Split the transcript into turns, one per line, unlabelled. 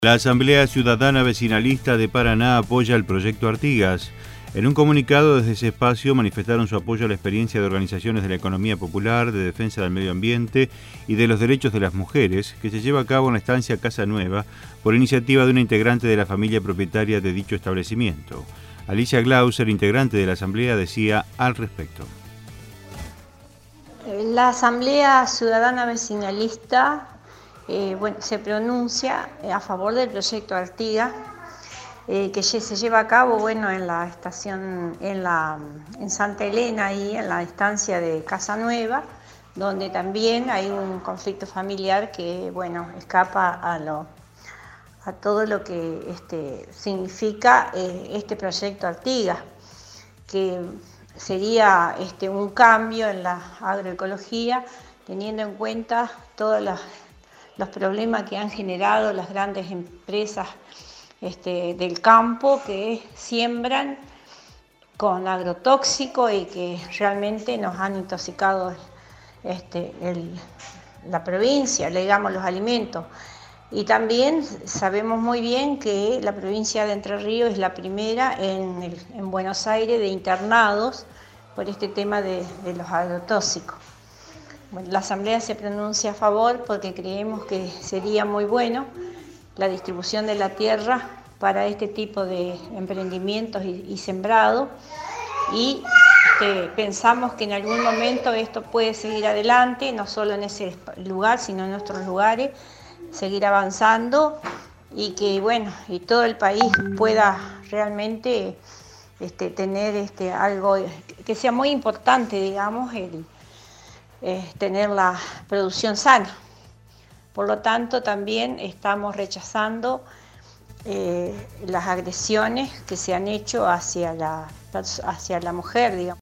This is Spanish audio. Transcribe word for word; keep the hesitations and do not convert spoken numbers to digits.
La Asamblea Ciudadana Vecinalista de Paraná apoya el proyecto Artigas. En un comunicado desde ese espacio manifestaron su apoyo a la experiencia de organizaciones de la economía popular, de defensa del medio ambiente y de los derechos de las mujeres, que se lleva a cabo en la estancia Casa Nueva por iniciativa de una integrante de la familia propietaria de dicho establecimiento. Alicia Glauser, integrante de la Asamblea, decía al respecto.
La Asamblea Ciudadana Vecinalista eh, bueno, se pronuncia a favor del proyecto Artigas, eh, que se lleva a cabo bueno, en la estación, en, la, en Santa Elena, y en la estancia de Casa Nueva, donde también hay un conflicto familiar que bueno, escapa a, lo, a todo lo que este, significa eh, este proyecto Artigas, que sería este, un cambio en la agroecología, teniendo en cuenta todos los, los problemas que han generado las grandes empresas este, del campo, que siembran con agrotóxico y que realmente nos han intoxicado este, el, la provincia, digamos, los alimentos. Y también sabemos muy bien que la provincia de Entre Ríos es la primera en, el, en Buenos Aires de internados por este tema de, de los agrotóxicos. Bueno, la Asamblea se pronuncia a favor porque creemos que sería muy bueno la distribución de la tierra para este tipo de emprendimientos y, y sembrado, y este, pensamos que en algún momento esto puede seguir adelante, no solo en ese lugar, sino en otros lugares, seguir avanzando y que bueno, y todo el país pueda realmente este, tener este, algo que sea muy importante, digamos, el eh, tener la producción sana. Por lo tanto, también estamos rechazando eh, las agresiones que se han hecho hacia la, hacia la mujer, digamos.